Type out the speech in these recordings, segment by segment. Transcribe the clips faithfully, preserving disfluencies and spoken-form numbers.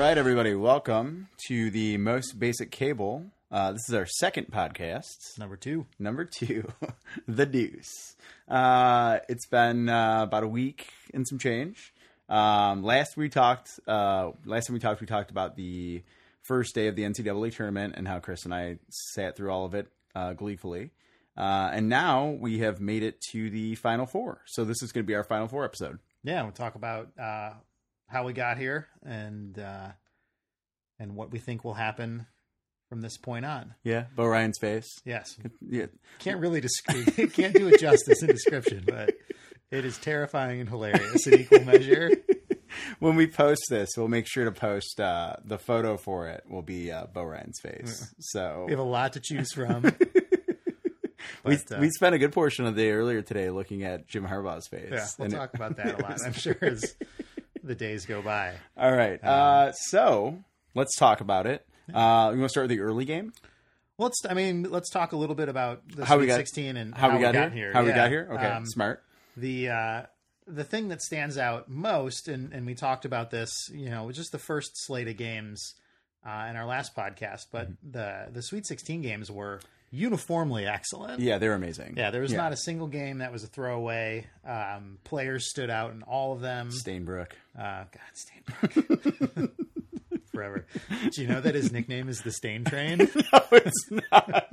right, everybody. Welcome to the Most Basic Cable. Uh, this is our second podcast. Number two. Number two, The Deuce. Uh, it's been uh, about a week and some change. Um, last we talked, uh, last time we talked, we talked about the first day of the N C double A tournament and how Chris and I sat through all of it uh, gleefully. Uh, and now we have made it to the Final Four. So this is going to be our Final Four episode. Yeah, we'll talk about uh, how we got here and uh, and what we think will happen from this point on. Yeah, Bo Ryan's face. Yes. Yeah. Can't really describe. Can't do it justice in description, but it is terrifying and hilarious in equal measure. When we post this, we'll make sure to post uh, the photo for it. Will be uh, Bo Ryan's face. Yeah. So we have a lot to choose from. we But, uh, we spent a good portion of the day earlier today looking at Jim Harbaugh's face. Yeah, we'll and talk it... about that a lot, I'm sure, as the days go by. All right. Um, uh, so let's talk about it. Uh, you want to start with the early game? Well, let's. I mean, let's talk a little bit about the how Sweet we got, sixteen and how, how we got, got here. here. How yeah. we got here? Okay, um, smart. The uh, the thing that stands out most, and, and we talked about this, you know, just the first slate of games uh, in our last podcast, but mm-hmm. the the Sweet sixteen games were uniformly excellent. Yeah, they're amazing. Yeah, there was yeah. not a single game that was a throwaway. Um, players stood out in all of them. Stainbrook. Uh, God, Stainbrook. Forever. Do you know that his nickname is the Stain Train? No, it's not.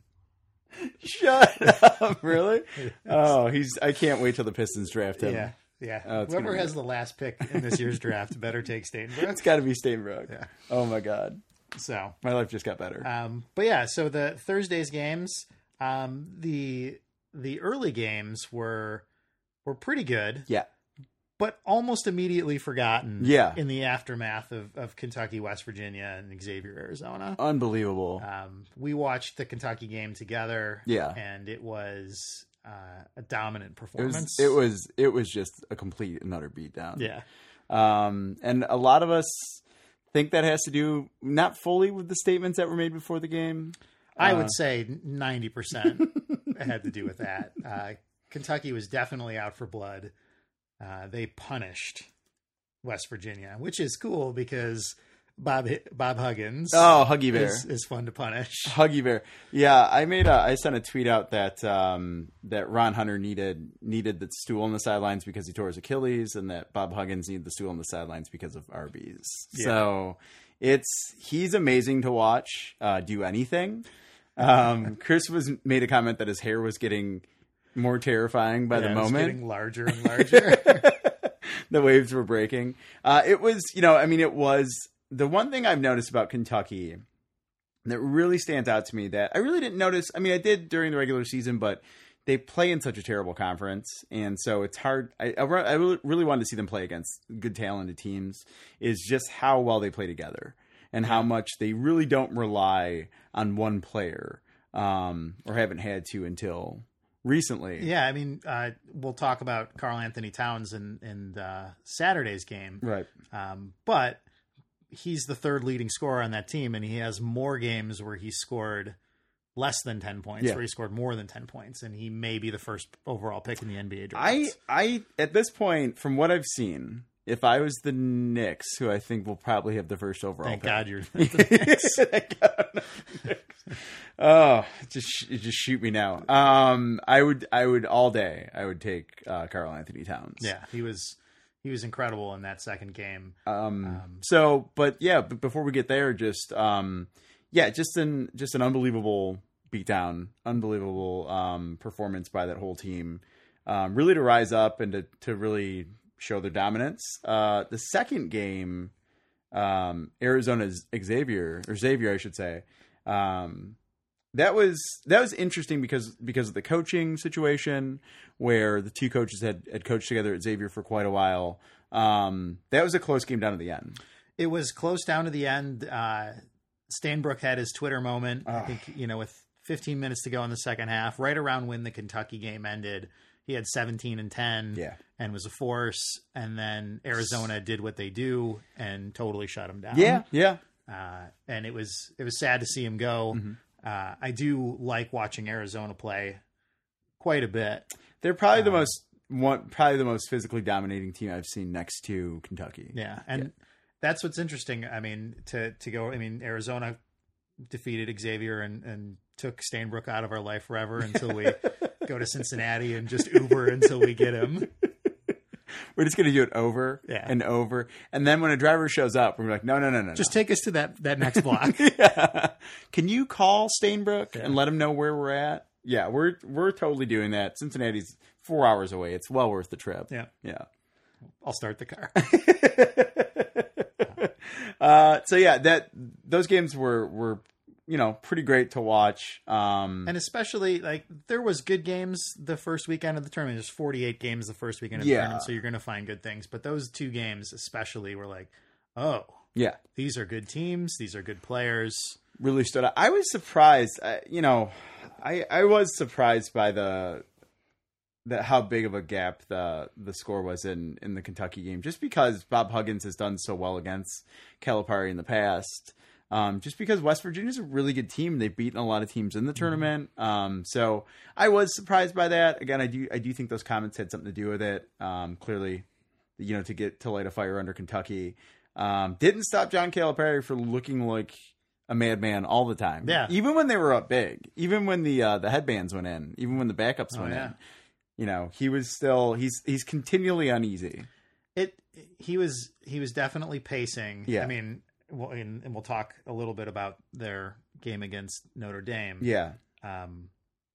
Shut up! Really? Oh, he's. I can't wait till the Pistons draft him. Yeah, yeah. Oh, Whoever has the last pick in this year's draft better take Stainbrook. It's got to be Stainbrook. Yeah. Oh my god. So my life just got better. Um, but yeah, so the Thursday's games, um, the the early games were were pretty good. Yeah. But almost immediately forgotten yeah. in the aftermath of, of Kentucky, West Virginia, and Xavier, Arizona. Unbelievable. Um, we watched the Kentucky game together. Yeah. And it was uh, a dominant performance. It was, it was it was just a complete and utter beatdown. Yeah. Um, and a lot of us think that has to do not fully with the statements that were made before the game. I uh, would say ninety percent had to do with that. Uh, Kentucky was definitely out for blood. Uh, they punished West Virginia, which is cool because Bob Bob Huggins, oh Huggy Bear, is, is fun to punish. Huggy Bear, yeah. I made a I sent a tweet out that um, that Ron Hunter needed needed the stool on the sidelines because he tore his Achilles, and that Bob Huggins needed the stool on the sidelines because of Arby's. Yeah. So it's he's amazing to watch uh, do anything. Um, Chris was made a comment that his hair was getting more terrifying by yeah, the moment. It was getting larger and larger. The waves were breaking. Uh, it was, you know, I mean, it was the one thing I've noticed about Kentucky that really stands out to me that I really didn't notice. I mean, I did during the regular season, but they play in such a terrible conference. And so it's hard. I, I, I really wanted to see them play against good, talented teams is just how well they play together and how much they really don't rely on one player um, or haven't had to until recently. Yeah, I mean, uh, we'll talk about Karl Anthony Towns in, in uh, Saturday's game. Right. Um, but he's the third leading scorer on that team, and he has more games where he scored less than ten points, yeah. where he scored more than ten points, and he may be the first overall pick in the N B A draft. I, I, at this point, from what I've seen, if I was the Knicks, who I think will probably have the first overall Thank pick. God you're the Knicks. Thank God I'm not the Knicks. Oh, just just shoot me now. Um, I would I would all day. I would take uh, Karl Anthony Towns. Yeah, he was he was incredible in that second game. Um, Um, so, but yeah, but before we get there, just um, yeah, just an just an unbelievable beatdown, unbelievable um, performance by that whole team. Um, really to rise up and to to really show their dominance. Uh, the second game, um, Arizona's Xavier or Xavier, I should say. Um, that was that was interesting because because of the coaching situation where the two coaches had, had coached together at Xavier for quite a while. Um, that was a close game down to the end. It was close down to the end. Uh, Stainbrook had his Twitter moment. Oh. I think, you know, with fifteen minutes to go in the second half, right around when the Kentucky game ended, he had seventeen and ten yeah. and was a force. And then Arizona did what they do and totally shut him down. Yeah. Yeah. Uh, and it was, it was sad to see him go. Mm-hmm. Uh, I do like watching Arizona play quite a bit. They're probably um, the most one, probably the most physically dominating team I've seen next to Kentucky. Yeah. And that's what's interesting. I mean, to to go. I mean, Arizona defeated Xavier and and took Stainbrook out of our life forever until we go to Cincinnati and just Uber until we get him. We're just going to do it over Yeah. and over. And then when a driver shows up, we're like, no, no, no, no. Just no. take us to that, that next block. yeah. Can you call Stainbrook Yeah. and let him know where we're at? Yeah, we're we're totally doing that. Cincinnati's four hours away. It's well worth the trip. Yeah. Yeah. I'll start the car. uh, so yeah, that those games were were you know pretty great to watch. Um, And especially, like, there was good games the first weekend of the tournament. There's forty-eight games the first weekend of the Yeah. tournament, so you're going to find good things. But those two games especially were like, oh, yeah, these are good teams. These are good players. really stood out. I was surprised. I, you know, I I was surprised by the that how big of a gap the the score was in in the Kentucky game, just because Bob Huggins has done so well against Calipari in the past. Um, just because West Virginia's a really good team. They've beaten a lot of teams in the tournament. Um, so I was surprised by that. Again, I do I do think those comments had something to do with it. Um, clearly, you know, to get to light a fire under Kentucky. Um, didn't stop John Calipari for looking like a madman all the time. Yeah. Even when they were up big, even when the uh, the headbands went in, even when the backups Oh, went yeah. in, you know, he was still he's he's continually uneasy. It he was he was definitely pacing. Yeah. I mean, well, and, and we'll talk a little bit about their game against Notre Dame. Yeah. Um,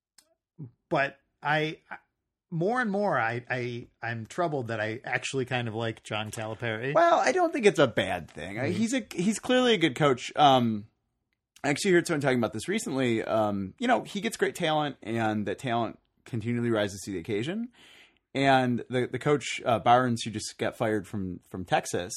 but I, I more and more I, I I'm troubled that I actually kind of like John Calipari. Well, I don't think it's a bad thing. Mm-hmm. He's a he's clearly a good coach. Um, I actually heard someone talking about this recently. Um, you know, he gets great talent, and that talent continually rises to the occasion. And the the coach uh, Barnes, who just got fired from from Texas,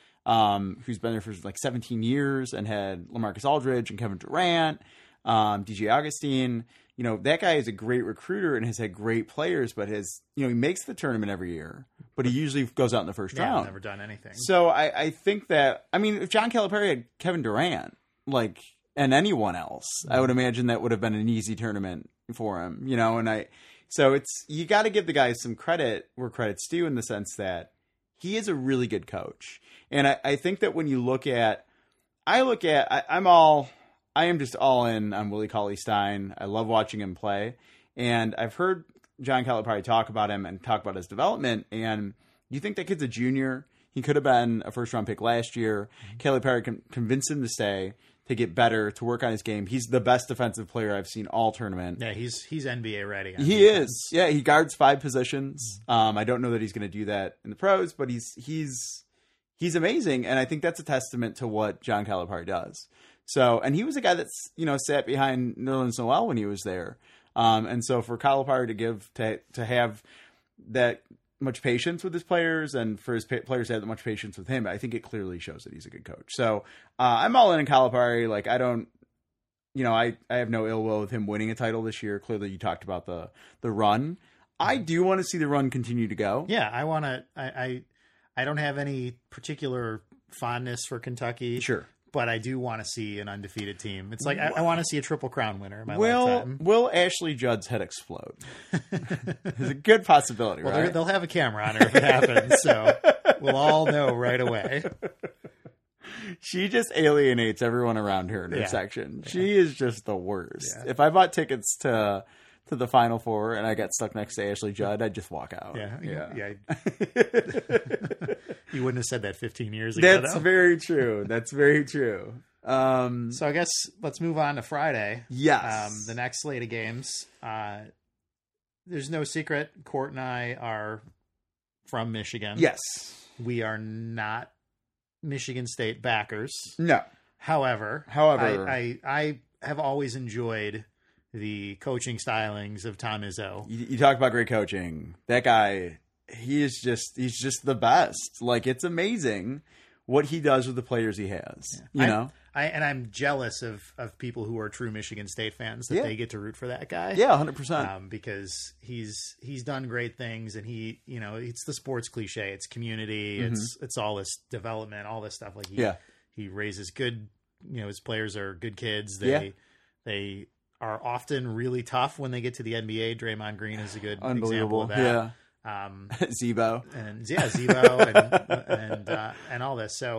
um, who's been there for like seventeen years and had LaMarcus Aldridge and Kevin Durant, um, D J Augustine. You know, that guy is a great recruiter and has had great players, but has, you know, he makes the tournament every year, but he usually goes out in the first yeah, I've round. never done anything. So I, I think that, I mean, if John Calipari had Kevin Durant, like, and anyone else, I would imagine that would have been an easy tournament for him, you know, and I, so it's, you got to give the guy some credit where credit's due in the sense that he is a really good coach. And I, I think that when you look at, I look at, I, I'm all, I am just all in on Willie Cauley-Stein. I love watching him play. And I've heard John Calipari talk about him and talk about his development. And you think that kid's a junior. He could have been a first-round pick last year. Mm-hmm. Calipari con- convinced him to stay, to get better, to work on his game. He's the best defensive player I've seen all tournament. Yeah, he's he's N B A ready. on He defense. is. Yeah, he guards five positions. Um, I don't know that he's going to do that in the pros, but he's he's he's amazing. And I think that's a testament to what John Calipari does. So, and he was a guy that's, you know, sat behind Nerlens Noel when he was there. Um, and so for Calipari to give, to, to have that much patience with his players and for his pa- players to have that much patience with him, I think it clearly shows that he's a good coach. So uh, I'm all in on Calipari. Like, I don't, you know, I, I have no ill will with him winning a title this year. Clearly you talked about the, the run. I do want to see the run continue to go. Yeah, I want to, I, I, I don't have any particular fondness for Kentucky. Sure. But I do want to see an undefeated team. It's like I, I want to see a Triple Crown winner in my Will lifetime. Will Ashley Judd's head explode? There's a good possibility, Well, right? they'll have a camera on her if it happens, so we'll all know right away. She just alienates everyone around her in her Yeah. section. Yeah. She is just the worst. Yeah. If I bought tickets to to the Final Four and I got stuck next to Ashley Judd, I'd just walk out. Yeah, yeah. yeah. You wouldn't have said that fifteen years ago. That's though. very true. That's very true. Um, So I guess let's move on to Friday. yes. Um, the next slate of games. Uh, there's no secret. Court and I are from Michigan. Yes. We are not Michigan State backers. No. However, However, I, I, I have always enjoyed the coaching stylings of Tom Izzo. you, you talk about great coaching. That guy, he is just, he's just the best. Like, it's amazing what he does with the players he has. Yeah. You I, know? I, and I'm jealous of, of people who are true Michigan State fans that Yeah. they get to root for that guy. Yeah, one hundred percent. Um, because he's he's done great things, and he, you know, it's the sports cliche. It's community. Mm-hmm. It's it's all this development, all this stuff. Like he, Yeah. he raises good. You know, his players are good kids. They Yeah. they are often really tough when they get to the N B A. Draymond Green is a good example Unbelievable. of that. Yeah. Um, Zebo. and yeah, Zebo and and uh, and all this. So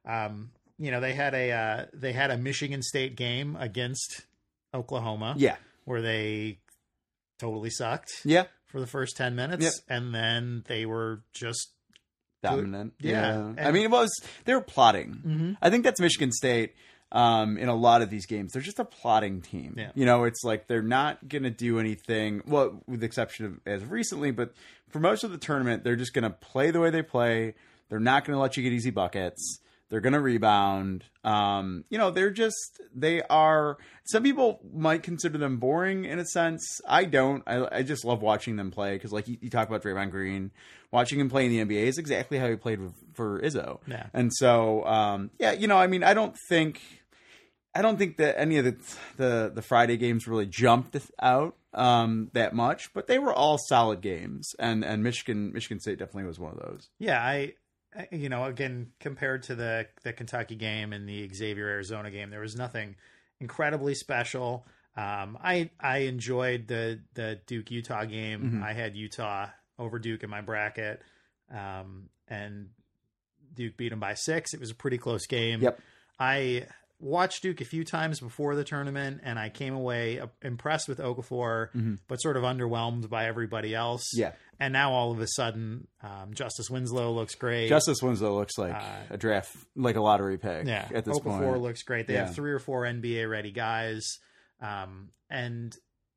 Um, you know, they had a uh, they had a Michigan State game against Oklahoma, Yeah. where they totally sucked Yeah. for the first ten minutes, Yep. and then they were just Dominant. Yeah. Yeah. And- I mean, it was, they were plotting. Mhm. I think that's Michigan State. Um, in a lot of these games, they're just a plotting team. Yeah. You know, it's like they're not going to do anything, well, with the exception of as of recently, but for most of the tournament, they're just going to play the way they play. They're not going to let you get easy buckets. They're going to rebound. Um, you know, they're just, they are, some people might consider them boring in a sense. I don't. I, I just love watching them play because, like, you, you talk about Draymond Green. Watching him play in the N B A is exactly how he played with, for Izzo. Yeah. And so, um, yeah, you know, I mean, I don't think, I don't think that any of the the, the Friday games really jumped out um, that much, but they were all solid games, and and Michigan Michigan State definitely was one of those. yeah. I you know again compared to the the Kentucky game and the Xavier Arizona game, there was nothing incredibly special. Um, I I enjoyed the the Duke Utah game. Mm-hmm. I had Utah over Duke in my bracket, um, and Duke beat them by six. It was a pretty close game. Yep. I watched Duke a few times before the tournament, and I came away uh, impressed with Okafor, Mm-hmm. but sort of underwhelmed by everybody else. Yeah. And now all of a sudden, um, Justice Winslow looks great. Justice Winslow looks like Uh, a draft, like a lottery pick. yeah, At this Okafor point, looks great. They Yeah. have three or four N B A ready guys, um, and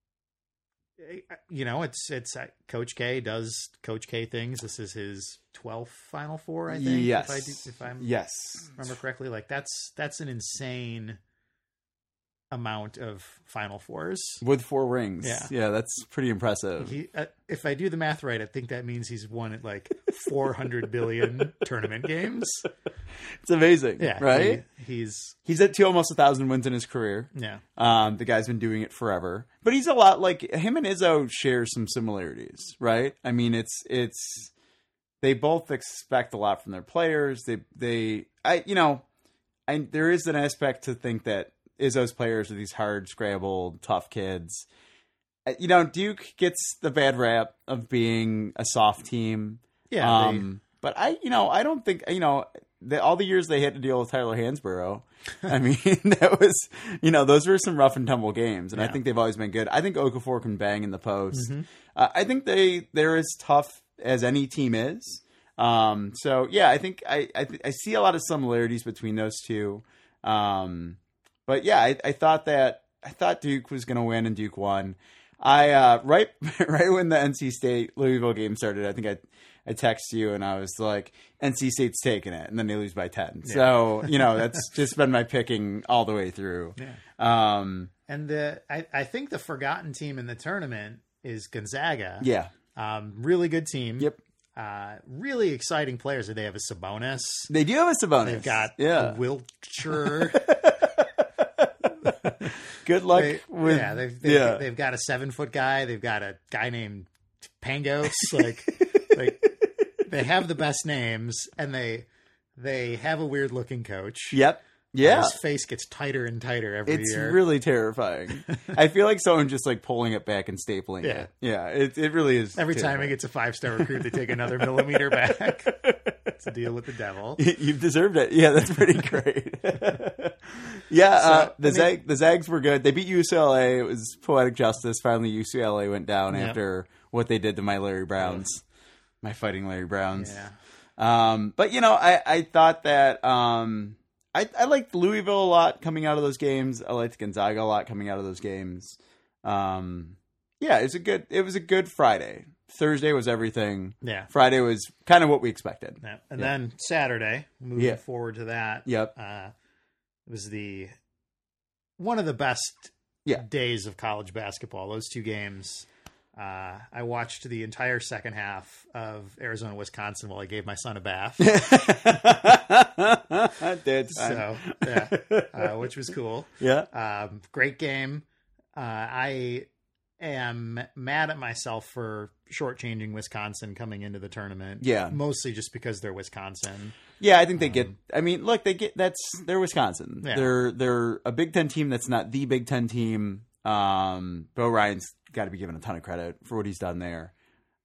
you know it's it's uh, Coach K does Coach K things. This is his twelfth Final Four, I think. yes, if I do, if I'm yes, remember correctly, like that's that's an insane amount of Final Fours. with four rings. Yeah. yeah, that's pretty impressive. He, uh, if I do the math right, I think that means he's won at like four hundred billion tournament games. It's amazing, Yeah, right? he- he's He's at two almost a thousand wins in his career. yeah, Um, the guy's been doing it forever, but he's a lot like him and Izzo share some similarities, right? I mean, it's it's they both expect a lot from their players. They they I you know, I there is an aspect to think that Izzo's players are these hard scrabbled, tough kids. Uh, You know, Duke gets the bad rap of being a soft team. yeah. they- Um, but I, you know, I don't think, you know, the, all the years they had to deal with Tyler Hansborough, I mean, that was, you know, those were some rough and tumble games, and I Yeah. think they've always been good. I think Okafor can bang in the post. Mhm. Uh, I think they they're as tough as any team is. Um, so yeah, I think I I, th- I see a lot of similarities between those two. Um, but yeah, I, I thought that I thought Duke was going to win, and Duke won. I uh, right right when the N C State Louisville game started, I think I I texted you and I was like, N C State's taking it, and then they lose by ten. Yeah. So you know that's just been my picking all the way through. Yeah. Um, And the I, I think the forgotten team in the tournament is Gonzaga. yeah. Um, really good team. Yep. Uh, really exciting players. They have a Sabonis. They do have a Sabonis. They've got yeah. Wiltshire. Good luck They- with yeah, they've, they've, yeah. they've got a seven foot guy. They've got a guy named Pangos. Like, like they have the best names, and they they have a weird looking coach. Yep. Yeah. His face gets tighter and tighter every It's year. really terrifying. I feel like someone just like pulling it back and stapling Yeah. it. Yeah. It it really is. Every time he terrifying. gets a five star recruit, they take another millimeter back. It's a deal with the devil. You've deserved it. Yeah, that's pretty great. yeah, uh, So, the I mean- Zag the Zags were good. They beat U C L A. It was poetic justice. Finally, U C L A went down Yeah. after what they did to my Larry Browns, my fighting Larry Browns. Yeah. Um, but you know, I, I thought that um, I, I liked Louisville a lot coming out of those games. I liked Gonzaga a lot coming out of those games. Um, yeah, it's a good. It was a good Friday. Thursday was everything. Yeah. Friday was kind of what we expected. Yeah. And Yeah. then Saturday, moving Yeah. forward to that, Yep. uh, it was the one of the best Yeah. days of college basketball. Those two games. Uh, I watched the entire second half of Arizona Wisconsin while I gave my son a bath. Dead time. So yeah, uh, which was cool. Yeah. Um, great game. Uh, I am mad at myself for shortchanging Wisconsin coming into the tournament. Yeah. mostly just because they're Wisconsin. Yeah, I think they get. I mean, look, they get. That's they're Wisconsin. Yeah. They're they're a Big Ten team that's not the Big Ten team. Um, Bo Ryan's got to be given a ton of credit for what he's done there.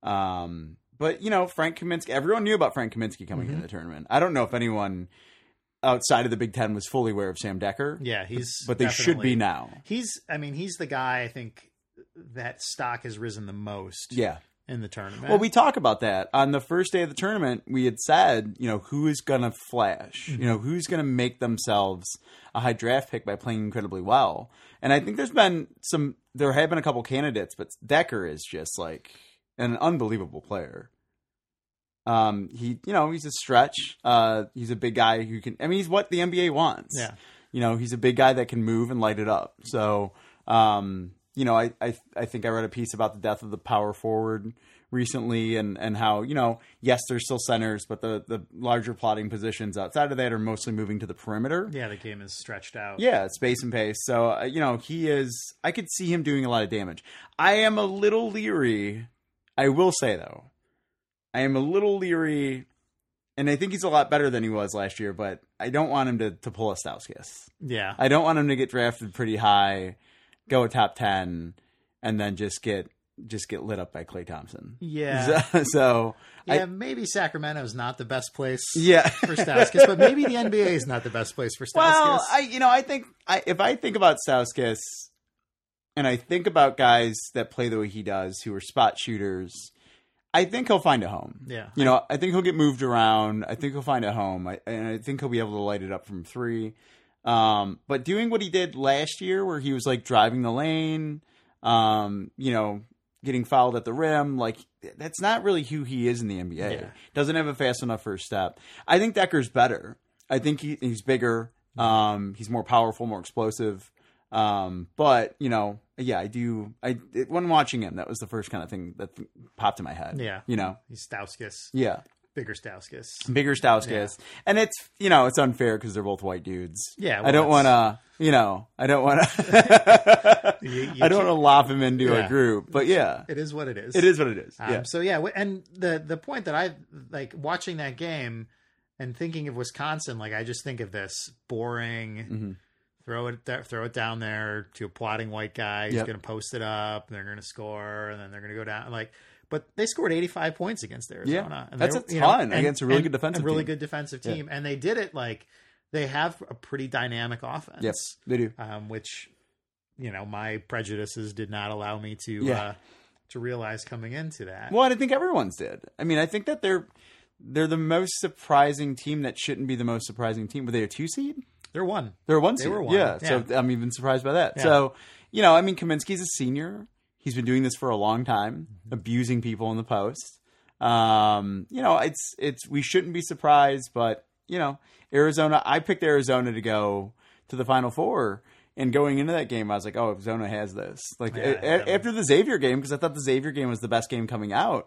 Um, but you know, Frank Kaminsky. Everyone knew about Frank Kaminsky coming Mhm. into the tournament. I don't know if anyone outside of the Big Ten was fully aware of Sam Decker. Yeah, he's but they should be now. He's, I mean, he's the guy I think that stock has risen the most. Yeah. In the tournament. Well, we talk about that on the first day of the tournament. We had said, you know, who is going to flash? Mm-hmm. You know, who's going to make themselves a high draft pick by playing incredibly well? And I think there's been some. There have been a couple candidates, but Decker is just like an unbelievable player. Um, he, you know, he's a stretch. Uh, he's a big guy who can. I mean, he's what the N B A wants. Yeah. You know, he's a big guy that can move and light it up. So. Um, You know, I, I I think I read a piece about the death of the power forward recently and, and how, you know, yes, there's still centers, but the, the larger plotting positions outside of that are mostly moving to the perimeter. Yeah, the game is stretched out. Yeah, space and pace. So, uh, you know, he is – I could see him doing a lot of damage. I am a little leery. I will say, though, I am a little leery, and I think he's a lot better than he was last year, but I don't want him to, to pull a Stauskas. Yeah. I don't want him to get drafted pretty high, go top ten, and then just get just get lit up by Klay Thompson. Yeah. So, so yeah, I, maybe Sacramento's not the best place yeah. for Stauskas, but maybe the N B A is not the best place for Stauskas. Well, I you know, I think I if I think about Stauskas and I think about guys that play the way he does who are spot shooters, I think he'll find a home. Yeah. You know, I think he'll get moved around. I think he'll find a home. I, and I think he'll be able to light it up from three. Um, but doing what he did last year where he was like driving the lane, um, you know, getting fouled at the rim, like that's not really who he is in the N B A. Yeah. Doesn't have a fast enough first step. I think Decker's better. I think he, he's bigger. Um, he's more powerful, more explosive. Um, but you know, yeah, I do. I it, when watching him, that was the first kind of thing that popped in my head. Yeah. You know, he's Stauskas. Yeah. Bigger Stauskas. Bigger Stauskas. Yeah. And it's, you know, it's unfair because they're both white dudes. Yeah. Well, I don't want to, you know, I don't want to, I don't want to lop him into yeah. a group, but yeah. It is what it is. It is what it is. Um, yeah. So yeah. And the, the point that I like watching that game and thinking of Wisconsin, like I just think of this boring, mm-hmm. throw it, th- throw it down there to a plotting white guy. He's yep. going to post it up and they're going to score and then they're going to go down. Like, But they scored eighty-five points against Arizona. Yeah, and that's were, a ton you know, and, against a really and good defensive a really team. good defensive team. Yeah. And they did it like they have a pretty dynamic offense. Yes, they do. Um, which, you know, my prejudices did not allow me to yeah. uh, to realize coming into that. Well, I think everyone's did. I mean, I think that they're they're the most surprising team that shouldn't be the most surprising team. Were they a two seed? They're one. They're a one seed. They were one. Yeah, yeah. So I'm even surprised by that. Yeah. So, you know, I mean, Kaminsky's a senior. He's been doing this for a long time, mm-hmm. abusing people in the post. Um, you know, it's it's we shouldn't be surprised, but you know, Arizona. I picked Arizona to go to the Final Four, and going into that game, I was like, "Oh, Arizona has this." Like yeah, a, a, after the Xavier game, because I thought the Xavier game was the best game coming out,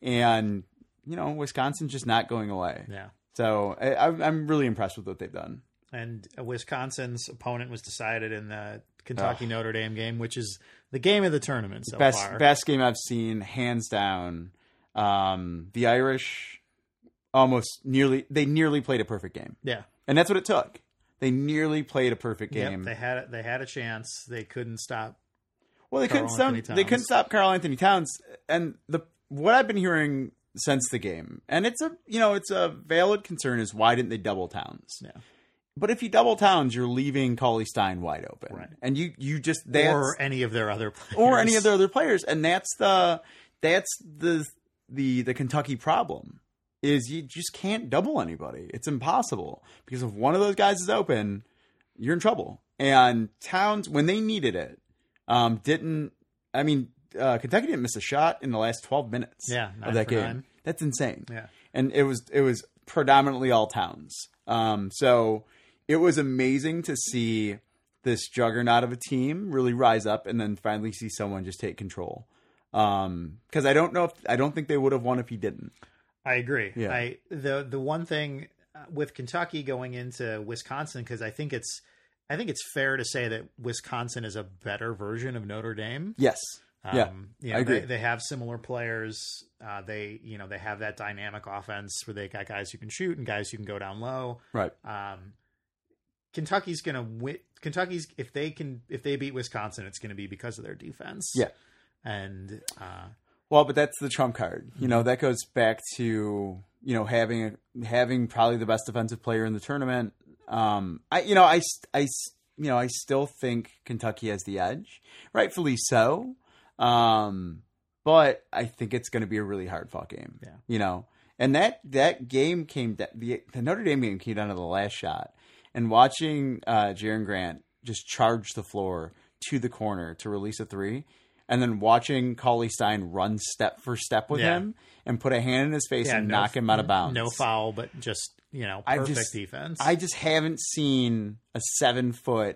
and you know, Wisconsin's just not going away. Yeah. So I, I'm really impressed with what they've done. And Wisconsin's opponent was decided in the Kentucky oh. Notre Dame game, which is the game of the tournament so best, far. Best game I've seen, hands down. Um, the Irish almost nearly they nearly played a perfect game. Yeah, and that's what it took. They nearly played a perfect game. Yep, they had they had a chance. They couldn't stop. Well, they Karl couldn't stop. They couldn't stop Karl Anthony Towns. And the what I've been hearing since the game, and it's a you know it's a valid concern, is why didn't they double Towns? Yeah. But if you double Towns, you're leaving Cauley Stein wide open, right? And you you just or any of their other players. or any of their other players, and that's the that's the the the Kentucky problem is you just can't double anybody. It's impossible because if one of those guys is open, you're in trouble. And Towns, when they needed it, um, didn't. I mean, uh, Kentucky didn't miss a shot in the last twelve minutes. Yeah, of that game. Nine. That's insane. Yeah, and it was it was predominantly all Towns. Um, so. It was amazing to see this juggernaut of a team really rise up and then finally see someone just take control. Um, cause I don't know if, I don't think they would have won if he didn't. I agree. Yeah. I, the, the one thing with Kentucky going into Wisconsin, cause I think it's, I think it's fair to say that Wisconsin is a better version of Notre Dame. Yes. Um, yeah, you know, I agree. They, they have similar players. Uh, they, you know, they have that dynamic offense where they got guys who can shoot and guys who can go down low. Right. Um, Kentucky's going to win. Kentucky's if they can if they beat Wisconsin, it's going to be because of their defense. Yeah, and uh, well, but that's the trump card. You know, that goes back to you know having having probably the best defensive player in the tournament. Um, I, you know, I, I, you know, I still think Kentucky has the edge, rightfully so. Um, but I think it's going to be a really hard fought game. Yeah. You know, and that, that game came, the, the Notre Dame game came down to the last shot, and watching, uh, Jaren Grant just charge the floor to the corner to release a three. And then watching Cauley Stein run step for step with Yeah. him and put a hand in his face Yeah, and no- knock him out of bounds. No foul, but just, you know, I perfect just- defense. I just haven't seen a seven foot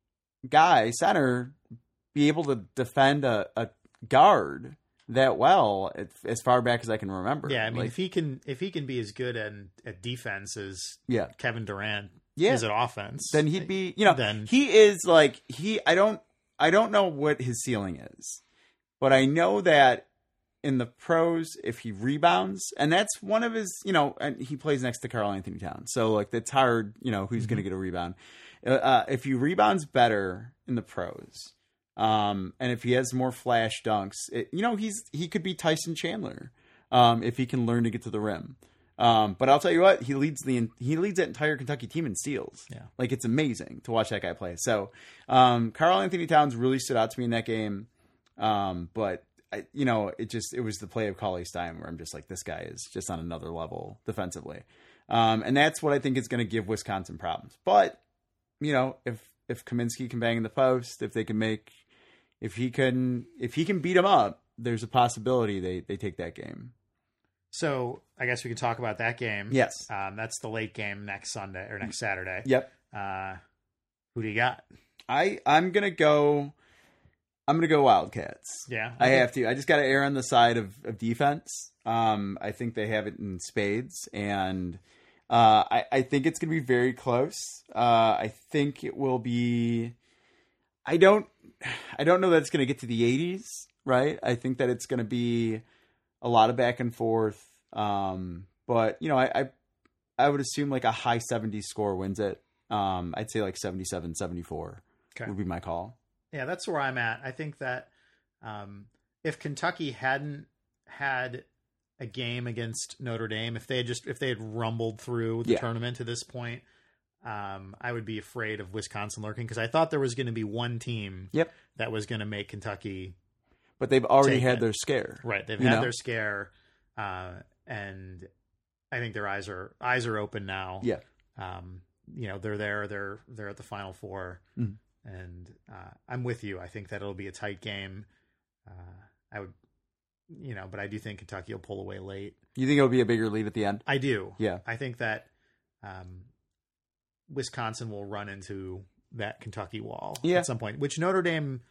guy center be able to defend a, a guard that well as far back as I can remember. yeah, I mean, Like, if he can, if he can be as good at, at defense as yeah, Kevin Durant yeah. is at offense, Then he'd be, you know, Then- he is like he. I don't, I don't know what his ceiling is, but I know that in the pros, if he rebounds, and that's one of his, you know, and he plays next to Karl Anthony Towns, so like it's hard, you know, who's Mm-hmm. going to get a rebound. Uh, uh, if he rebounds better in the pros, um, and if he has more flash dunks, it, you know, he's he could be Tyson Chandler, um, if he can learn to get to the rim. Um, but I'll tell you what, he leads the he leads that entire Kentucky team in steals. Yeah. Like it's amazing to watch that guy play. So, um, Karl Anthony Towns really stood out to me in that game. Um, but I, you know, it just it was the play of Cauley Stein where I'm just like, this guy is just on another level defensively, um, and that's what I think is going to give Wisconsin problems. But you know, if if Kaminsky can bang in the post, if they can make, if he can if he can beat him up, there's a possibility they they take that game. So I guess we can talk about that game. Yes. Um, that's the late game next Sunday or next Saturday. Yep. Uh, who do you got? I I'm gonna go. I'm gonna go Wildcats. Yeah. I have to. I just got to err on the side of, of defense. Um, I think they have it in spades, and uh, I, I think it's going to be very close. Uh, I think it will be. I don't. I don't know that it's going to get to the eighties, right? I think that it's going to be a lot of back and forth. Um, but you know, I, I I would assume like a high seventies score wins it. Um, I'd say like seventy-seven, seventy-four Okay. would be my call. Yeah, that's where I'm at. I think that um, if Kentucky hadn't had a game against Notre Dame, if they had just if they had rumbled through the Yeah. tournament to this point, um, I would be afraid of Wisconsin lurking because I thought there was going to be one team Yep. that was going to make Kentucky But they've already Take had it. their scare. right. They've You had know? their scare, uh, and I think their eyes are eyes are open now. Yeah. Um, you know, they're there. They're they're at the Final Four. Mhm. And uh, I'm with you. I think that it'll be a tight game. Uh, I would, you know, but I do think Kentucky will pull away late. You think it'll be a bigger lead at the end? I do. Yeah. I think that um, Wisconsin will run into that Kentucky wall Yeah. at some point, which Notre Dame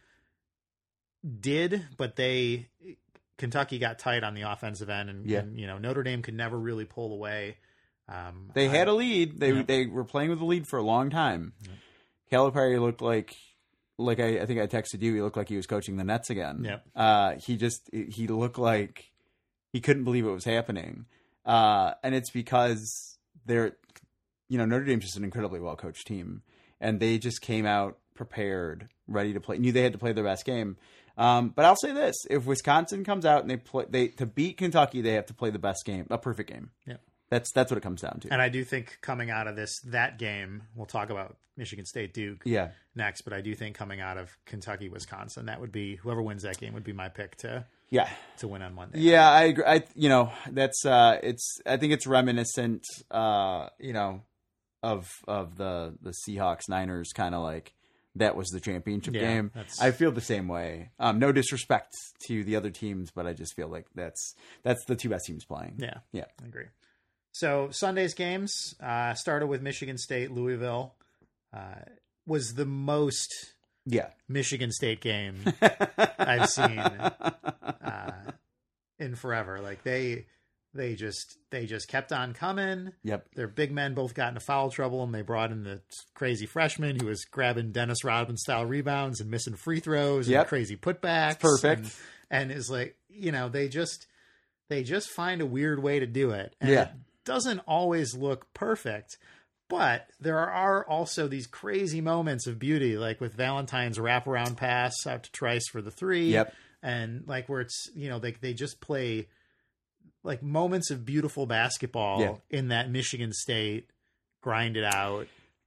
did, but they Kentucky got tight on the offensive end, and, Yeah. and you know Notre Dame could never really pull away. Um, They I- had a lead. They Yeah. they were playing with a lead for a long time. Yeah. Calipari looked like, like I, I think I texted you. He looked like he was coaching the Nets again. Yep. Uh, he just he looked like he couldn't believe it was happening. Uh, and it's because they're, you know, Notre Dame's just an incredibly well coached team, and they just came out prepared, ready to play. Knew they had to play their best game. Um, but I'll say this: if Wisconsin comes out and they play, they to beat Kentucky, they have to play the best game, a perfect game. Yeah. That's that's what it comes down to. And I do think coming out of this that game, we'll talk about Michigan State Duke Yeah. next, but I do think coming out of Kentucky Wisconsin, that would be whoever wins that game would be my pick to Yeah. to win on Monday. Yeah, I agree. I you know, that's uh it's I think it's reminiscent uh, you know, of of the the Seahawks Niners kind of like that was the championship Yeah, game. that's- I feel the same way. Um no disrespect to the other teams, but I just feel like that's that's the two best teams playing. Yeah, Yeah. I agree. So Sunday's games uh, started with Michigan State Louisville. Uh, was the most Yeah. Michigan State game I've seen uh, in forever. Like they they just they just kept on coming. Yep. Their big men both got into foul trouble, and they brought in the crazy freshman who was grabbing Dennis Rodman style rebounds and missing free throws and Yep. crazy putbacks. It's perfect. And, and is like, you know, they just they just find a weird way to do it. And Yeah. it doesn't always look perfect. But there are also these crazy moments of beauty, like with Valentine's wraparound pass out to Trice for the three. Yep. And like where it's, you know, they they just play like moments of beautiful basketball Yeah. in that Michigan State grind it out.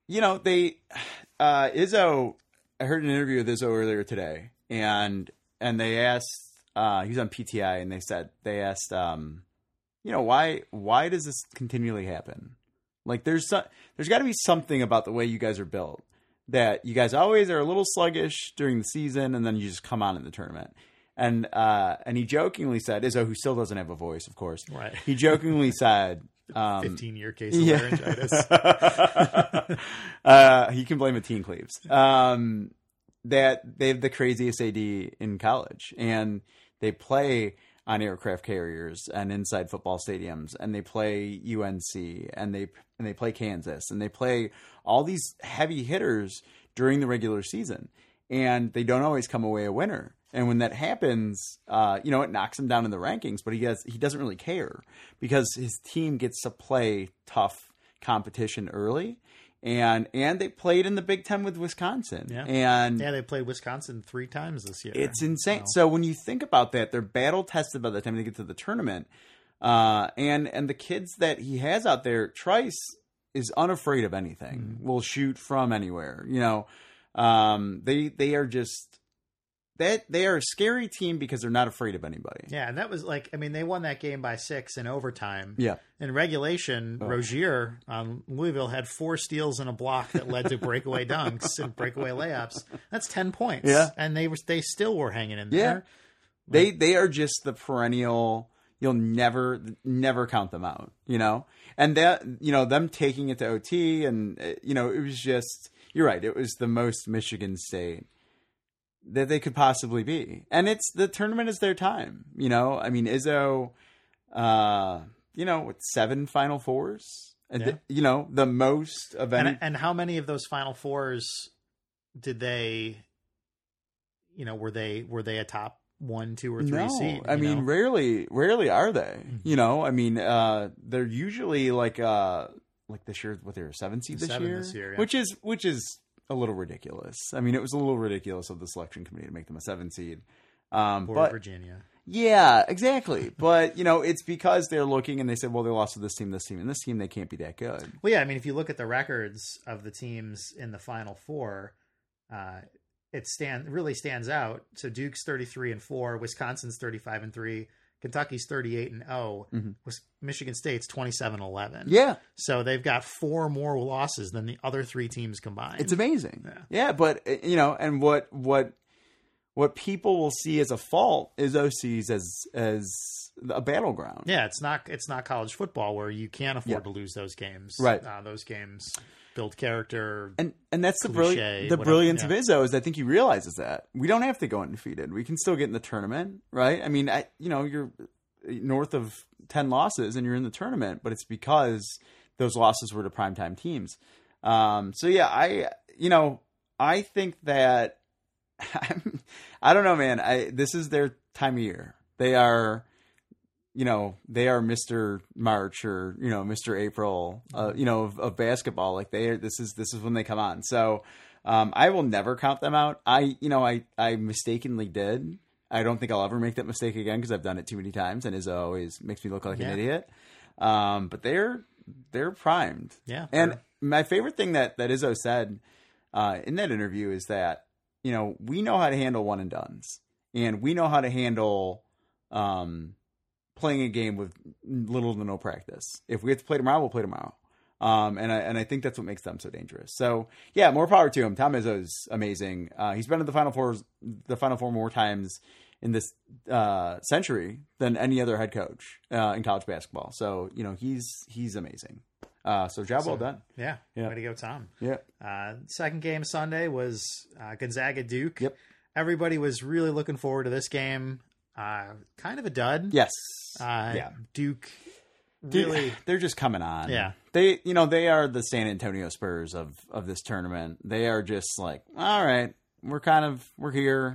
you know, they uh, Izzo. I heard an interview with Izzo earlier today, and and they asked. Uh, he was on P T I, and they said they asked, um, you know, why why does this continually happen? Like, there's so, there's got to be something about the way you guys are built that you guys always are a little sluggish during the season, and then you just come on in the tournament. And uh, and he jokingly said, Izzo, who still doesn't have a voice, of course, right? He jokingly said, um, fifteen year case of yeah. laryngitis. uh, he can blame a teen cleaves. Um, that they have the craziest A D in college, and they play on aircraft carriers and inside football stadiums, and they play U N C, and they and they play Kansas, and they play all these heavy hitters during the regular season, and they don't always come away a winner. And when that happens, uh, you know, it knocks him down in the rankings, but he has he doesn't really care because his team gets to play tough competition early. And and they played in the Big Ten with Wisconsin. Yeah. And yeah, they played Wisconsin three times this year. It's insane. So, so when you think about that, they're battle tested by the time they get to the tournament. Uh, and and the kids that he has out there, Trice is unafraid of anything. Mm-hmm. Will shoot from anywhere. You know, um, they they are just that they are a scary team because they're not afraid of anybody. Yeah, and that was like, I mean, they won that game by six in overtime. Yeah. In regulation, oh. Rozier on Louisville had four steals and a block that led to breakaway dunks and breakaway layups. That's ten points. Yeah. And they were they still were hanging in there. Yeah. Like, they they are just the perennial. You'll never never count them out. You know, and that you know them taking it to O T, and you know it was just you're right. It was the most Michigan State that they could possibly be. And it's the tournament is their time. You know, I mean, Izzo, uh, you know, with seven Final Fours, and yeah. the, you know, the most of any. And, and how many of those Final Fours did they, you know, were they, were they a top one, two, or three no, seed? I mean, know? rarely, rarely are they, Mm-hmm. you know, I mean, uh, they're usually like, uh, like this year, what they were a seven seed this seven year, this year yeah. which is, which is, a little ridiculous. I mean, it was a little ridiculous of the selection committee to make them a seven seed. Um, or but Virginia. Yeah, exactly. But, you know, it's because they're looking and they said, well, they lost to this team, this team, and this team, they can't be that good. Well, yeah, I mean, if you look at the records of the teams in the Final Four, uh, it stand really stands out. So Duke's thirty-three and four, Wisconsin's thirty-five and three, Kentucky's thirty-eight and oh, mm-hmm. Michigan State's twenty-seven eleven. Yeah. So they've got four more losses than the other three teams combined. It's amazing. Yeah. Yeah, but you know, and what what what people will see as a fault is O C's as as a battleground. Yeah, it's not it's not college football where you can't afford yeah. to lose those games. Right. Uh, those games build character. And and that's cliche, the brilliant the whatever, brilliance yeah. of Izzo is I think he realizes that. We don't have to go undefeated. We can still get in the tournament, right? I mean, I you know, you're north of ten losses and you're in the tournament, but it's because those losses were to primetime teams. Um, so yeah, I, you know, I think that I'm, I don't know, man, I, this is their time of year. They are, you know, they are Mister March or, you know, Mister April, uh, you know, of, of basketball. Like they are, this is, this is when they come on. So, um, I will never count them out. I, you know, I, I mistakenly did. I don't think I'll ever make that mistake again because I've done it too many times, and Izzo always makes me look like yeah. an idiot. Um, but they're they're primed. Yeah. And sure. my favorite thing that that Izzo said uh, in that interview is that you know we know how to handle one and dones, and we know how to handle um, playing a game with little to no practice. If we have to play tomorrow, we'll play tomorrow. Um, and I and I think that's what makes them so dangerous. So yeah, more power to him. Tom Izzo's amazing. Uh, he's been in the Final Four, the Final Four more times in this uh, century than any other head coach uh, in college basketball. So you know he's he's amazing. Uh, so job so, well done. Yeah, yeah. Way to go, Tom. Yeah. Uh, second game Sunday was uh, Gonzaga Duke. Yep. Everybody was really looking forward to this game. Uh, kind of a dud. Yes. Uh, yeah. Duke. Really, Dude, they're just coming on. Yeah. They, you know, they are the San Antonio Spurs of, of this tournament. They are just like, all right, we're kind of, we're here.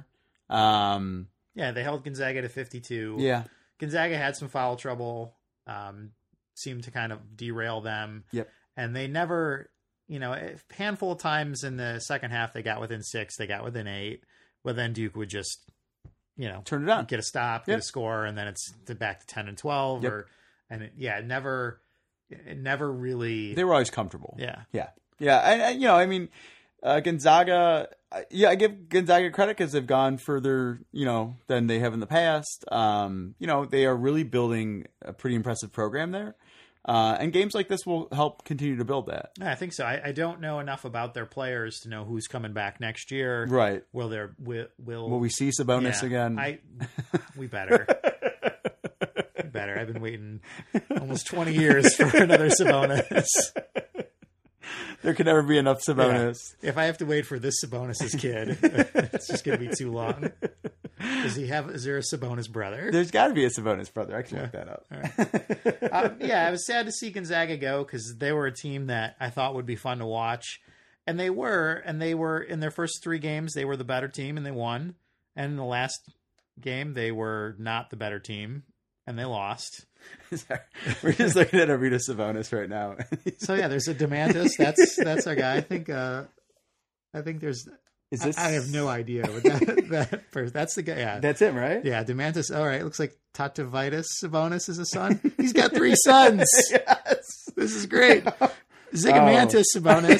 Um, yeah. They held Gonzaga to fifty-two. Yeah. Gonzaga had some foul trouble, um, seemed to kind of derail them. Yep. And they never, you know, a handful of times in the second half, they got within six, they got within eight, but then Duke would just, you know, turn it on, get a stop, get yep. a score, and then it's back to ten and twelve yep. or, And it, yeah, it never, it never really. They were always comfortable. Yeah, yeah. Yeah, I, I, you know, I mean, uh, Gonzaga. Yeah, I give Gonzaga credit because they've gone further, you know, than they have in the past. Um, you know, they are really building a pretty impressive program there. Uh, and games like this will help continue to build that. I think so. I, I don't know enough about their players to know who's coming back next year. Right. Will there will will, will we see Sabonis yeah, again? I we better. we better. I've been waiting almost twenty years for another Sabonis. There can never be enough Sabonis. Yeah. If I have to wait for this Sabonis' kid, it's just going to be too long. Does he have? Is there a Sabonis brother? There's got to be a Sabonis brother. I can yeah. look that up. Right. um, yeah, I was sad to see Gonzaga go because they were a team that I thought would be fun to watch, and they were. And they were in their first three games, they were the better team, and they won. And in the last game, they were not the better team, and they lost. We're just looking at Arvydas Sabonis right now. So yeah, there's a Demantis. That's that's our guy. I think. Uh, I think there's. Is this? I, I have no idea what that that person. That's the guy. Yeah, that's him, right? Yeah, Demantis. All right, looks like Tatavitis Sabonis is a son. He's got three sons. Yes, this is great. Zigomantis oh. Sabonis.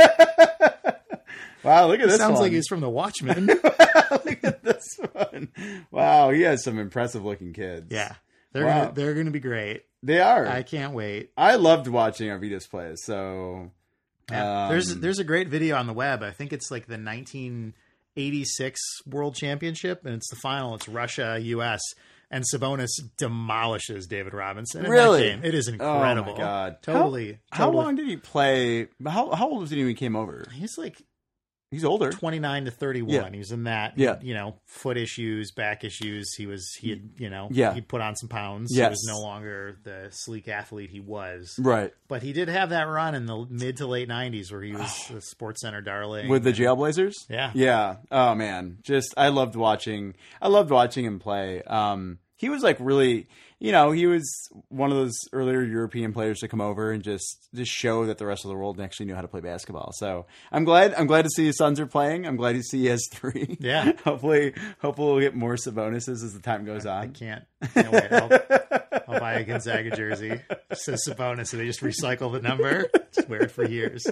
Wow, look at this. Sounds one. like he's from The Watchmen. Look at this one. Wow, he has some impressive looking kids. Yeah, they're wow. gonna, they're going to be great. They are. I can't wait. I loved watching Arvydas play. So. Yeah. Um, there's there's a great video on the web. I think it's like the nineteen eighty-six World Championship, and it's the final. It's Russia U S and Sabonis demolishes David Robinson in really? that game. It is incredible. Oh my god! Totally. How, totally. how long did he play? How how old was he when he came over? He's like. He's older, twenty-nine to thirty-one. Yeah. He was in that, yeah. you know, foot issues, back issues. He was, he had, you know, yeah. he'd put on some pounds. Yes. He was no longer the sleek athlete he was. Right. But he did have that run in the mid to late nineties where he was the Sports Center darling. With the Jailblazers? Yeah. Yeah. Oh man. Just, I loved watching, I loved watching him play. Um, he was like really, you know, he was one of those earlier European players to come over and just just show that the rest of the world actually knew how to play basketball. So I'm glad I'm glad to see his sons are playing. I'm glad to see he has three. Yeah. hopefully, hopefully we'll get more Sabonises as the time goes on. I can't. can't wait. I'll, I'll buy a Gonzaga jersey. It says Sabonis, so they just recycle the number. Just wear it for years.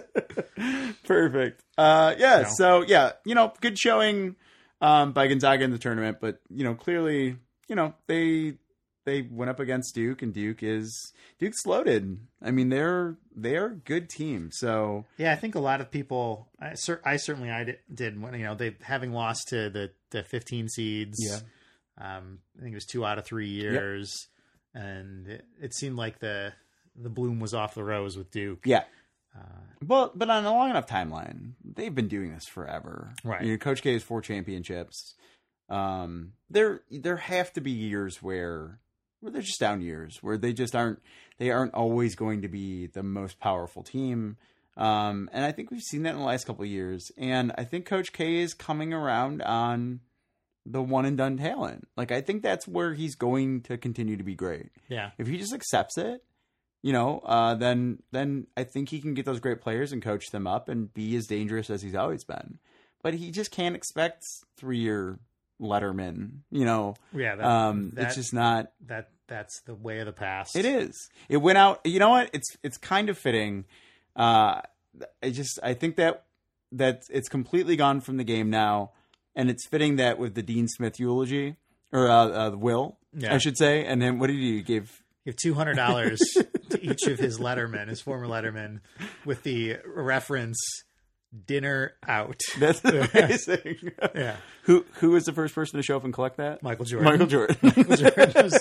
Perfect. Uh, yeah. No. So yeah, you know, good showing um, by Gonzaga in the tournament, but you know, clearly, you know, they. They went up against Duke, and Duke is Duke's loaded. I mean, they're they're a good team. So yeah, I think a lot of people. I, I certainly I did when you know they having lost to the, the fifteen seeds. Yeah, um, I think it was two out of three years, yep. and it, it seemed like the the bloom was off the rose with Duke. Yeah. Uh, well, but on a long enough timeline, they've been doing this forever. Right. You know, Coach K has four championships. Um, there there have to be years where. Where they're just down years, where they just aren't, they aren't always going to be the most powerful team. Um, and I think we've seen that in the last couple of years. And I think Coach K is coming around on the one and done talent. Like, I think that's where he's going to continue to be great. Yeah. If he just accepts it, you know, uh, then, then I think he can get those great players and coach them up and be as dangerous as he's always been. But he just can't expect three year Letterman, you know. Yeah, that, um, that, it's just not that. That's the way of the past. It is. It went out. You know what? It's it's kind of fitting. Uh, I just I think that that it's completely gone from the game now, and it's fitting that with the Dean Smith eulogy or uh, uh, Will, yeah. I should say. And then what did he do? He gave give two hundred dollars to each of his Lettermen, his former Lettermen, with the reference. Dinner out. That's amazing. Yeah. Who who was the first person to show up and collect that? Michael Jordan. Michael Jordan. Michael Jordan was,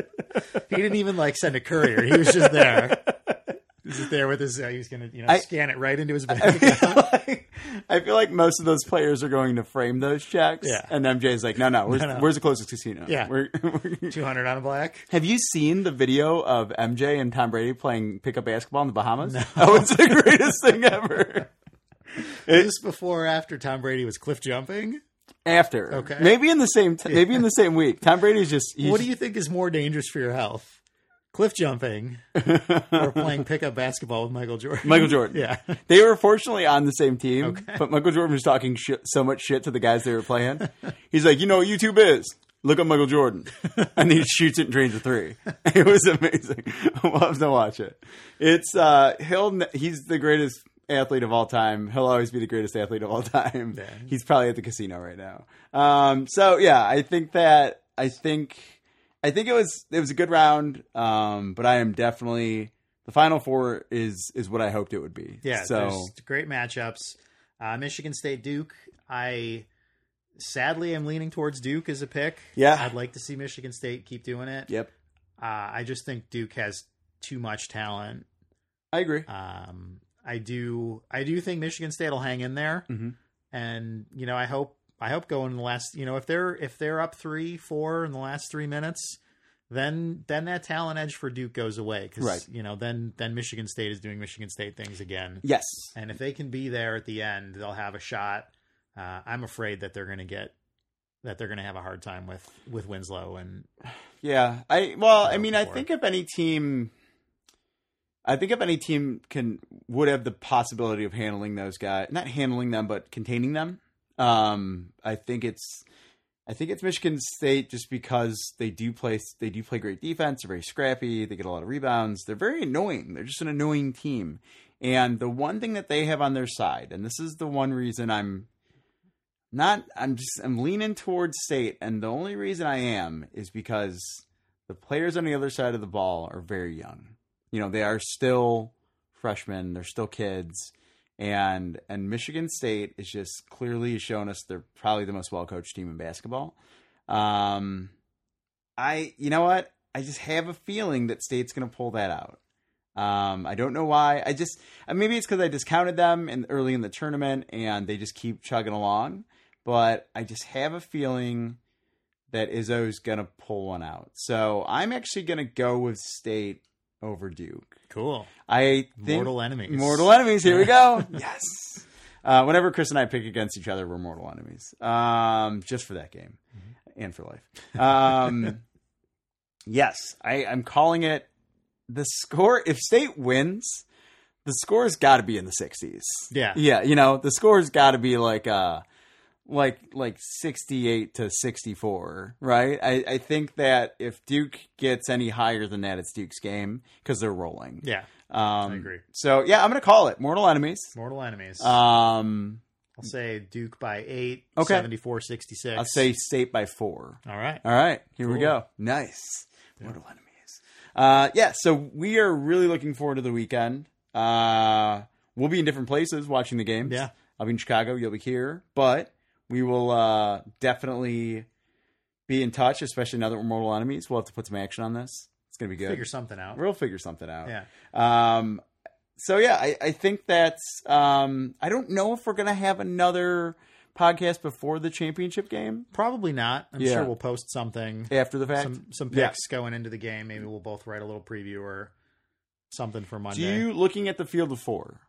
he didn't even like send a courier. He was just there. He was just there with his. Uh, he was going to you know I, scan it right into his bank I account. Feel like, I feel like most of those players are going to frame those checks. Yeah. And M J's like, no, no. Where's, no, no. where's the closest casino? Yeah. We're, we're... two hundred on a black. Have you seen the video of M J and Tom Brady playing pickup basketball in the Bahamas? No. Oh, it's the greatest thing ever. Is this before or after Tom Brady was cliff jumping? After. Okay. Maybe in the same t- maybe in the same week. Tom Brady's just he's... What do you think is more dangerous for your health? Cliff jumping or playing pickup basketball with Michael Jordan? Michael Jordan. Yeah. They were fortunately on the same team, okay. but Michael Jordan was talking shit, so much shit to the guys they were playing. He's like, "You know what YouTube is? Look up Michael Jordan." And he shoots it and drains a three. It was amazing. I'll have to watch it. It's uh he'll he's the greatest athlete of all time. He'll always be the greatest athlete of all time. Yeah. He's probably at the casino right now. Um, so yeah, I think that I think I think it was it was a good round. Um, but I am definitely the Final Four is is what I hoped it would be. Yeah, So there's great matchups. Uh, Michigan State, Duke. I sadly am leaning towards Duke as a pick. Yeah. I'd like to see Michigan State keep doing it. yep, Uh, I just think Duke has too much talent. I agree. Um, I do. I do think Michigan State will hang in there, Mhm. and you know, I hope. I hope going in the last. You know, if they're if they're up three, four in the last three minutes, then then that talent edge for Duke goes away because Right. you know then then Michigan State is doing Michigan State things again. Yes. And if they can be there at the end, they'll have a shot. Uh, I'm afraid that they're going to get that they're going to have a hard time with with Winslow and Yeah. I well, I Well, mean, I before. think if any team I think if any team can would have the possibility of handling those guys, not handling them, but containing them, um, I think it's I think it's Michigan State just because they do play they do play great defense. They're very scrappy. They get a lot of rebounds. They're very annoying. They're just an annoying team. And the one thing that they have on their side, and this is the one reason I'm not I'm just I'm leaning towards State, and the only reason I am is because the players on the other side of the ball are very young. You know, they are still freshmen, they're still kids, and and Michigan State is just clearly showing us they're probably the most well-coached team in basketball. Um I you know what? I just have a feeling that State's going to pull that out. Um, I don't know why. I just uh, maybe it's because I discounted them in early in the tournament and they just keep chugging along. But I just have a feeling that Izzo's gonna pull one out. So I'm actually gonna go with State over Duke. cool I think mortal enemies. Mortal enemies. Here we go. Yes. Uh, whenever Chris and I pick against each other, we're mortal enemies. Um, just for that game mm-hmm. and for life. Um, yes, I, I'm calling it. The score, if State wins, the score's got to be in the sixties. Yeah. Yeah, you know, the score's got to be like uh like like sixty-eight to sixty-four, right? I, I think that if Duke gets any higher than that, it's Duke's game because they're rolling. Yeah, Um, I agree. So, yeah, I'm going to call it Mortal Enemies. Mortal enemies. Um, I'll say Duke by eight, Okay. seventy-four sixty-six. I'll say State by four. All right. All right, here we Cool. go. Nice. Mortal Enemies. Uh, yeah, so we are really looking forward to the weekend. Uh, we'll be in different places watching the games. Yeah. I'll be in Chicago. You'll be here. But we will uh, definitely be in touch, especially now that we're mortal enemies. We'll have to put some action on this. It's going to be good. Figure something out. We'll figure something out. Yeah. Um, so, yeah, I, I think that's um, – I don't know if we're going to have another podcast before the championship game. Probably not. I'm Yeah. sure we'll post something. After the fact. Some some Yeah. picks going into the game. Maybe we'll both write a little preview or something for Monday. Do you, looking at the field of four,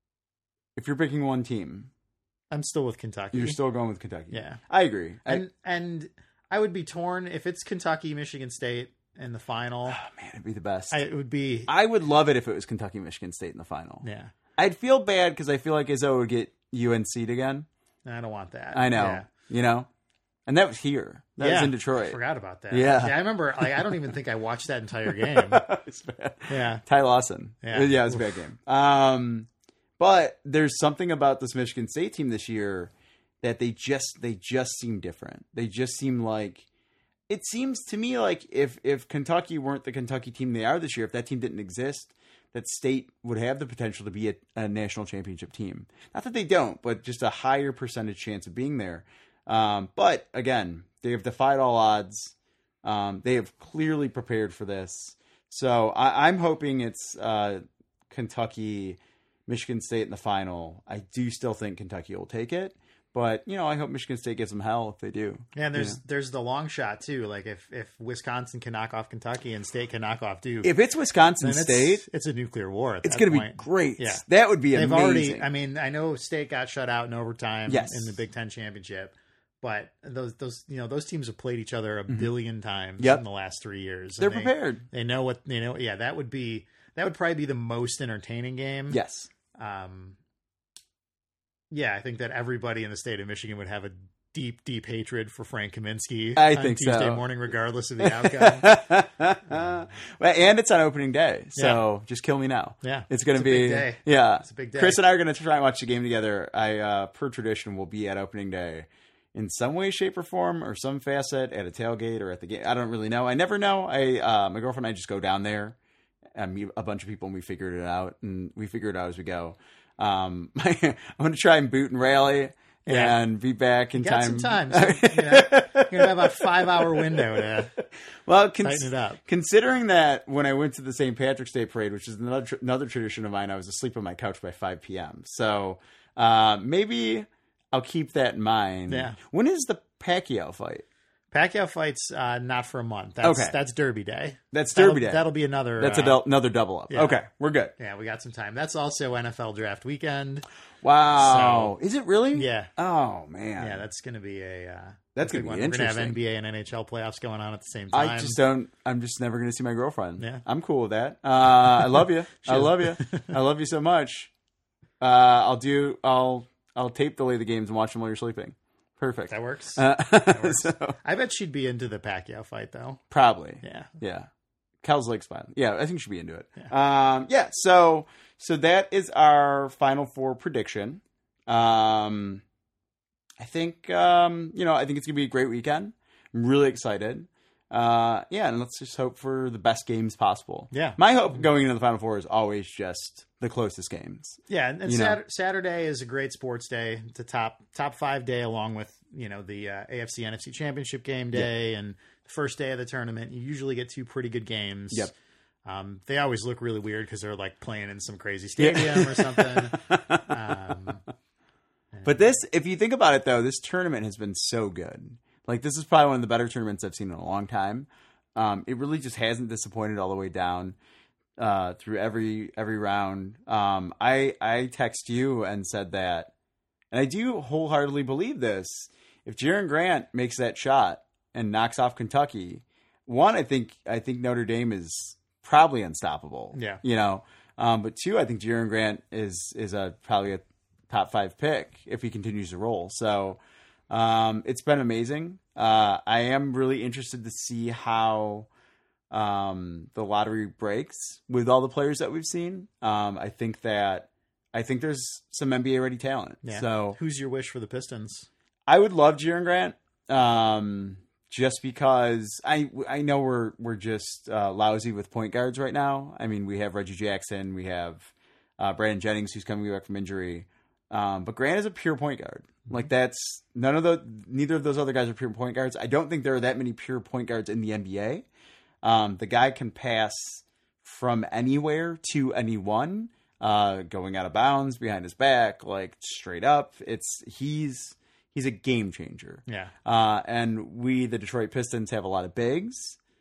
if you're picking one team, I'm still with Kentucky. you're still going with Kentucky. Yeah. I agree. I, And and I would be torn if it's Kentucky, Michigan State in the final. oh, man, it'd be the best. I, I, it would be would love it if it was Kentucky, Michigan State in the final. yeah. I'd feel bad because I feel like Izzo would get U N C'd again. I don't want that. I know. Yeah. You know? And that was here. That Yeah, was in I Detroit. forgot about that. Yeah. I remember. Like, I don't even think I watched that entire game. It's bad. Yeah, Ty Lawson. Yeah. Yeah, it was a bad game. Um, but there's something about this Michigan State team this year that they just they just seem different. They just seem like it seems to me like if if Kentucky weren't the Kentucky team they are this year, if that team didn't exist, that State would have the potential to be a, a national championship team. Not that they don't, but just a higher percentage chance of being there. Um, but again, they have defied all odds. Um, they have clearly prepared for this. So I, I'm hoping it's uh, Kentucky, Michigan State in the final. I do still think Kentucky will take it. But, you know, I hope Michigan State gives them hell if they do. yeah. And there's Yeah. there's the long shot too. Like if if Wisconsin can knock off Kentucky and State can knock off Duke, If it's Wisconsin then State, it's, it's a nuclear war. At it's that going to be point. great. Yeah. That would be They've amazing. already. I mean, I know State got shut out in overtime Yes. in the Big Ten championship, but those those you know those teams have played each other a billion times Yep. in the last three years. They're And they- prepared. They know what you know. Yeah, that would be that would probably be the most entertaining game. Yes. Um. Yeah, I think that everybody in the state of Michigan would have a deep, deep hatred for Frank Kaminsky I on think Tuesday so. morning, regardless of the outcome. Well, and it's on opening day, so just kill me now. Yeah. It's going to It's a be big day. yeah. It's a big day. Chris and I are going to try and watch the game together. I, uh, per tradition, will be at opening day in some way, shape, or form, or some facet at a tailgate or at the game. I don't really know. I never know. I uh, my girlfriend and I just go down there and meet a bunch of people, and we figured it out, and we figure it out as we go. Um, I'm going to try and boot and rally. Yeah. And be back in Got time. some time. So, you know, you're going to have a five hour window to well, cons- tighten it up. Considering that when I went to the Saint Patrick's Day parade, which is another, tr- another tradition of mine, I was asleep on my couch by five p.m. So uh, maybe I'll keep that in mind. Yeah. When is the Pacquiao fight? Pacquiao fights uh, not for a month. That's, Okay. That's Derby Day. That's That'll- Derby Day. That'll be another. That's uh, a del- another double up. yeah. Okay, we're good. Yeah, we got some time. That's also N F L draft weekend. Wow. is it really? Yeah. Oh, man. Yeah, that's going to be a. Uh, That's a gonna big be one. We're going to have interesting. N B A and N H L playoffs going on at the same time. I just don't. I'm just never going to see my girlfriend. Yeah. I'm cool with that. Uh, I love you. I love you. I love you so much. Uh, I'll do. I'll. I'll tape delay the games and watch them while you're sleeping. Perfect. That works. Uh, That works. so, I bet she'd be into the Pacquiao fight, though. probably. Yeah. Yeah. Cal's Lake's fine. Yeah, I think she'll be into it. Yeah. Um, yeah. So, so that is our Final Four prediction. Um, I think, um, you know, I think it's gonna be a great weekend. I'm really excited. Uh, yeah, and let's just hope for the best games possible. Yeah. My hope going into the Final Four is always just the closest games. Yeah, and, and You know. Sat- Saturday is a great sports day. It's a top top five day, along with you know the uh, A F C N F C Championship game day and the first day of the tournament. You usually get two pretty good games. Yep. Um, they always look really weird because they're like playing in some crazy stadium or something. Um, But this, if you think about it, though, this tournament has been so good. Like, this is probably one of the better tournaments I've seen in a long time. Um, it really just hasn't disappointed all the way down uh, through every every round. Um, I I text you and said that, and I do wholeheartedly believe this. If Jaren Grant makes that shot and knocks off Kentucky, one, I think I think Notre Dame is probably unstoppable. Yeah. you know. Um, but two, I think Jaren Grant is is a probably a top five pick if he continues to roll. So um, it's been amazing. Uh, I am really interested to see how um, the lottery breaks with all the players that we've seen. Um, I think that I think there's some N B A ready talent. yeah. So who's your wish for the Pistons? I would love Jaren Grant, um, just because I I know we're we're just uh, lousy with point guards right now. I mean, we have Reggie Jackson, we have uh, Brandon Jennings, who's coming back from injury, um, but Grant is a pure point guard. Like that's none of the neither of those other guys are pure point guards. I don't think there are that many pure point guards in the N B A. Um, the guy can pass from anywhere to anyone, uh, going out of bounds, behind his back, like straight up. It's he's. He's a game changer. Yeah. Uh, and we, the Detroit Pistons, have a lot of bigs,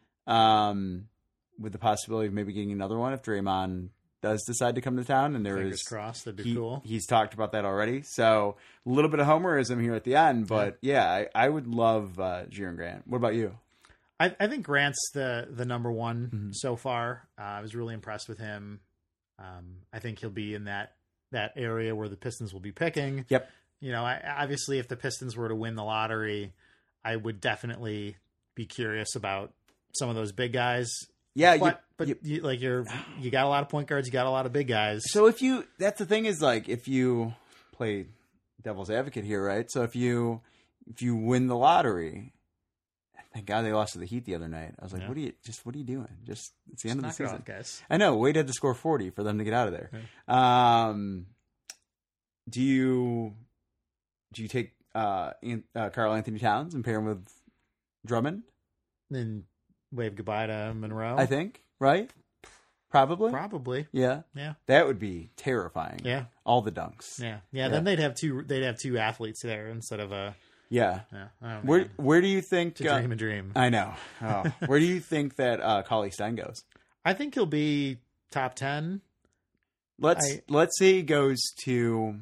um, with the possibility of maybe getting another one if Draymond does decide to come to town. And there Fingers is crossed. That'd be he- cool. He's talked about that already. So a little bit of homerism here at the end, but yeah, I, I would love uh, Jaren Grant. What about you? I, I think Grant's the the number one Mm-hmm. so far. Uh, I was really impressed with him. Um, I think he'll be in that that area where the Pistons will be picking. Yep. You know, I, obviously, if the Pistons were to win the lottery, I would definitely be curious about some of those big guys. Yeah. But you, but you- you, like you're you got a lot of point guards, you got a lot of big guys. so if you, that's the thing is like, if you play devil's advocate here, right? So if you, if you win the lottery, thank God they lost to the Heat the other night. I was like, Yeah. what are you, just, what are you doing? Just, it's the end Just of the knock it season. off, guys. I know. Wade had to score forty for them to get out of there. Um, do you do you take uh, An- uh Karl Anthony Towns and pair him with Drummond? Then wave goodbye to Monroe. I think right, probably. Probably. Yeah, Yeah. that would be terrifying. Yeah. all the dunks. Yeah. Yeah. Then they'd have two. They'd have two athletes there instead of a. Yeah. Yeah. I don't know. Where where do you think? To uh, dream a dream. I know. Oh, where do you think that uh, Cauley Stein goes? I think he'll be top ten. Let's I- let's say he goes to.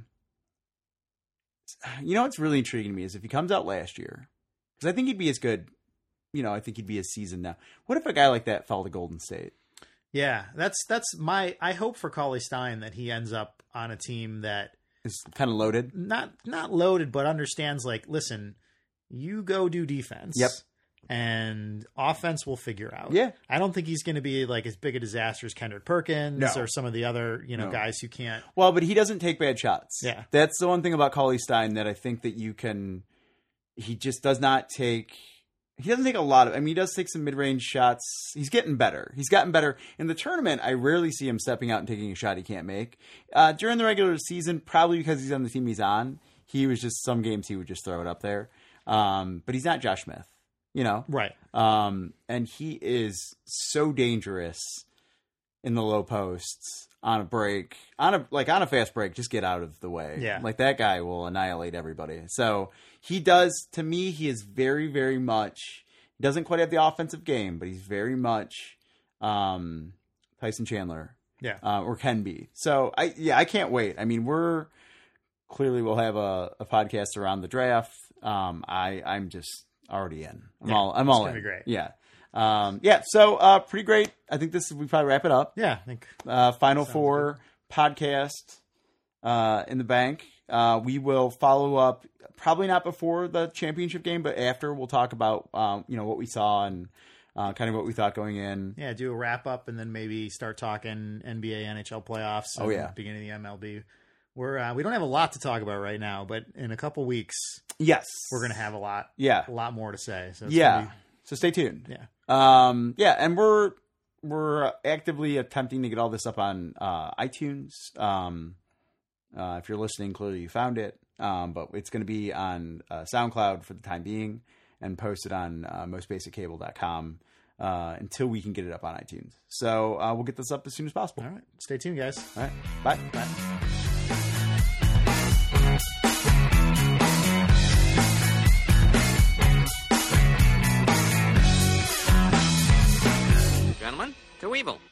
You know what's really intriguing to me is if he comes out last year, because I think he'd be as good. You know, I think he'd be as seasoned now. What if a guy like that fell to Golden State? Yeah, that's that's my. I hope for Cauley Stein that he ends up on a team that Is kind of loaded. not not loaded, but understands. Like, listen, you go do defense. Yep. And offense will figure out. Yeah. I don't think he's going to be like as big a disaster as Kendrick Perkins No. or some of the other, you know, No. guys who can't. Well, but he doesn't take bad shots. Yeah. That's the one thing about Cauley Stein that I think that you can, he just does not take, he doesn't take a lot of, I mean, he does take some mid-range shots. He's getting better. He's gotten better. In the tournament, I rarely see him stepping out and taking a shot he can't make. Uh, during the regular season, probably because he's on the team he's on, he was just, some games he would just throw it up there. Um, but he's not Josh Smith. You know? Right. Um, and he is so dangerous in the low posts on a break, on a, like on a fast break, just get out of the way. Yeah. Like that guy will annihilate everybody. So he does, to me, he is very, very much, he doesn't quite have the offensive game, but he's very much, um, Tyson Chandler. Yeah. Uh, or can be. So I, yeah, I can't wait. I mean, we're clearly we'll have a, a podcast around the draft. Um, I, I'm just, already in. I'm Yeah, all. I'm it's all gonna in. be great. Yeah. Um, yeah. So uh, pretty great. I think this we probably wrap it up. Yeah. I think Uh, Final Sounds Four podcast uh, in the bank. Uh, we will follow up. Probably not before the championship game, but after we'll talk about um, you know what we saw and uh, kind of what we thought going in. yeah, do a wrap up and then maybe start talking N B A, N H L playoffs. Oh, and yeah. beginning of the M L B. We're uh, we don't have a lot to talk about right now, but in a couple weeks Yes. we're gonna have a lot. Yeah. A lot more to say. So it's Yeah. gonna be- So stay tuned. yeah. Um, yeah, and we're we're actively attempting to get all this up on uh, iTunes. Um, uh, if you're listening, clearly you found it. Um, but it's going to be on uh, SoundCloud for the time being and posted on uh, most basic cable dot com uh, until we can get it up on iTunes. So uh, we'll get this up as soon as possible. All right. Stay tuned, guys. All right. Bye. Bye. Gentlemen, to Weevil.